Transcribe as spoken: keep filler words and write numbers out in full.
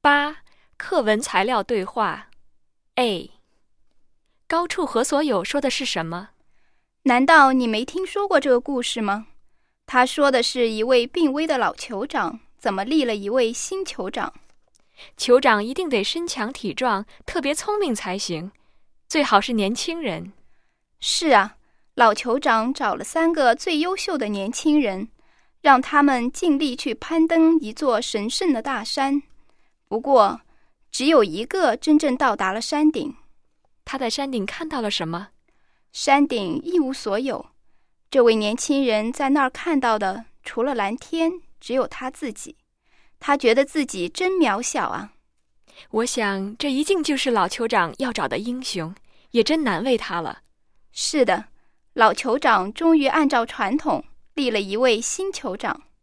八、课文材料对话 A。 高处何所有说的是什么？ 难道你没听说过这个故事吗？他说的是一位病危的老酋长怎么立了一位新酋长。 酋长一定得身强体壮，特别聪明才行，最好是年轻人。 是啊，老酋长找了三个最优秀的年轻人，让他们尽力去攀登一座神圣的大山。不过，只有一个真正到达了山顶。 他在山顶看到了什么？ 山顶一无所有。这位年轻人在那儿看到的，除了蓝天，只有他自己。他觉得自己真渺小啊。 我想，这一定就是老酋长要找的英雄，也真难为他了。 是的，老酋长终于按照传统立了一位新酋长。